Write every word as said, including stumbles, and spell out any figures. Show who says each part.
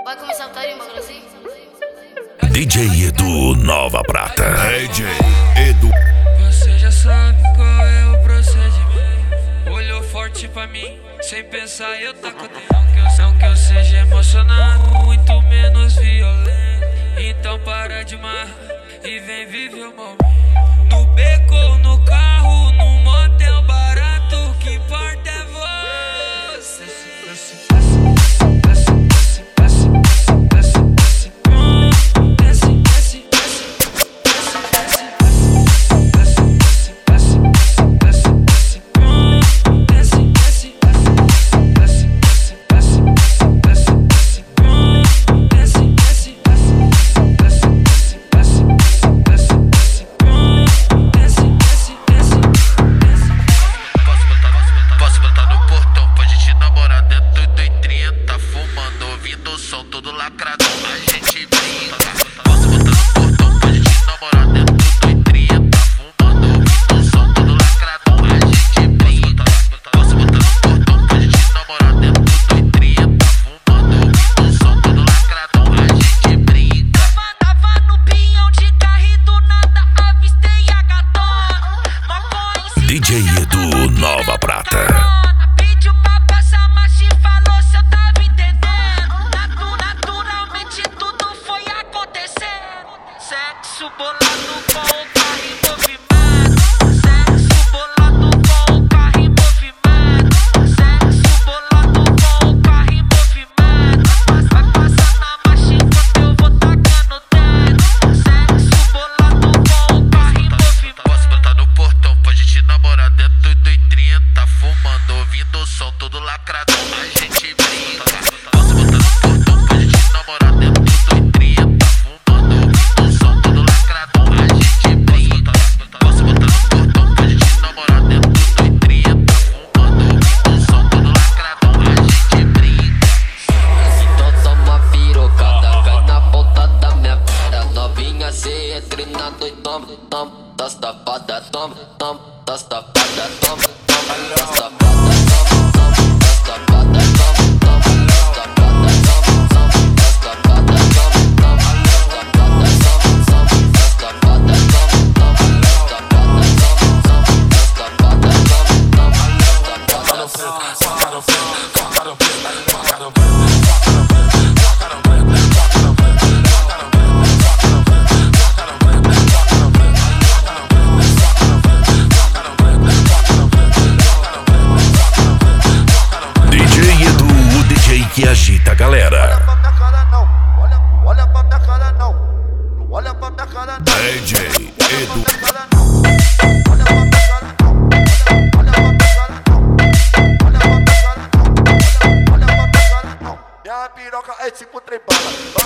Speaker 1: Vai começar o tarimba, Brasil?
Speaker 2: D J Edu Nova Prata.
Speaker 3: D J Edu.
Speaker 4: Você já sabe qual é o procedimento. Olhou forte pra mim, sem pensar eu taco dentro. Não que eu, não que eu seja emocionado, muito menos violento. Então para de mar e vem viver o momento. No beco ou no carro, no motel barato, que importa é você. Desce, desce, desce, desce, desce, desce, desce, desce, desce,
Speaker 5: Posso botar no portão pra gente namorar dentro do trinta, fumando, ouvindo o som todo lacradão, a gente brinca. Posso botar no portão pra gente namorar dentro do trinta, fumando, ouvindo o som todo lacradão, a gente brinca. Posso botar no portão pra gente namorar dentro do trinta, fumando, ouvindo o som todo lacradão, a gente brinca.
Speaker 6: Tava no pinhão de carro e do nada avistei a gatona. Mó
Speaker 2: D J Edu Nova Prata.
Speaker 6: Pediu pra passar, mas te falou se eu tava entendendo. Natu, naturalmente tudo foi acontecendo. Sexo bolado com o carro em movimento. Sexo bolado com o carro em movimento. Sexo bolado com o carro em movimento. Vai passar na marcha enquanto eu vou tacando dentro. Sexo bolado com o carro em movimento.
Speaker 5: Posso botar no portão pra gente namorar dentro do trinta, fumando, ouvindo o som todo lacradão, a gente brinca. Posso botar no portão pra gente namorar dentro do trinta, fumando, ouvindo o som todo lacradão, a gente brinca. Posso botar no portão pra gente namorar dentro do trinta, fumando, ouvindo o som todo lacradão, a gente brinca.
Speaker 7: Então toma pirocada, cai na ponta da minha vida. Novinha se entrinando e toma, toma, tá safada, toma, toma, tá safada, toma, toma, tá safada, toma, toma, tá safada, toma, toma, tá safada, toma, toma, tá safada, toma, toma, tá safada, toma, toma, tá safada, toma, toma, tá safada, toma, toma, tá safada, toma, toma, tá safada.
Speaker 2: D J Edu, o D J que agita a galera.
Speaker 3: Olha pra minha cara não. Olha pra minha cara não. D J Edu. Olha pra minha cara não. Olha pra minha cara não. Olha pra minha cara não. Olha pra minha cara não. Minha piroca é tipo trem bala.